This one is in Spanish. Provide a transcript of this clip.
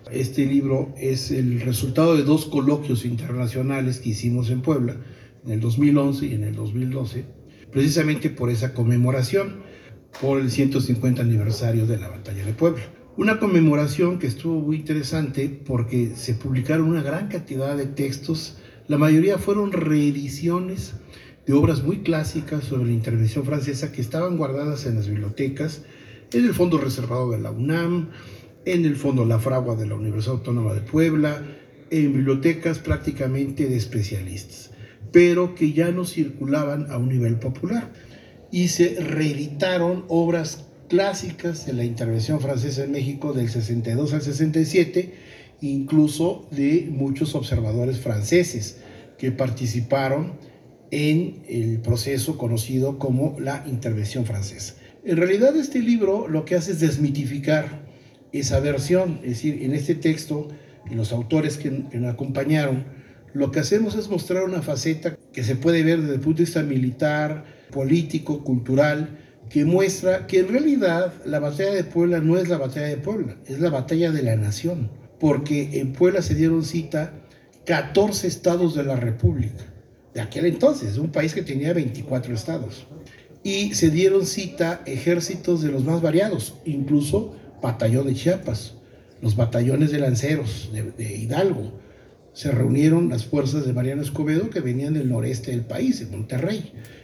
Este libro es el resultado de dos coloquios internacionales que hicimos en Puebla, en el 2011 y en el 2012, precisamente por esa conmemoración, por el 150 aniversario de la Batalla de Puebla. Una conmemoración que estuvo muy interesante porque se publicaron una gran cantidad de textos, la mayoría fueron reediciones de obras muy clásicas sobre la intervención francesa que estaban guardadas en las bibliotecas, en el fondo reservado de la UNAM, en el fondo La Fragua de la Universidad Autónoma de Puebla, en bibliotecas prácticamente de especialistas, pero que ya no circulaban a un nivel popular. Y se reeditaron obras clásicas de la intervención francesa en México del 62 al 67, incluso de muchos observadores franceses que participaron en el proceso conocido como la intervención francesa. En realidad este libro lo que hace es desmitificar esa versión, es decir, en este texto y los autores que me acompañaron, lo que hacemos es mostrar una faceta que se puede ver desde el punto de vista militar, político, cultural, que muestra que en realidad la batalla de Puebla no es la batalla de Puebla, es la batalla de la nación, porque en Puebla se dieron cita 14 estados de la República, de aquel entonces, un país que tenía 24 estados, y se dieron cita ejércitos de los más variados, incluso batallón de Chiapas, los batallones de lanceros de Hidalgo. Se reunieron las fuerzas de Mariano Escobedo que venían del noreste del país, de Monterrey,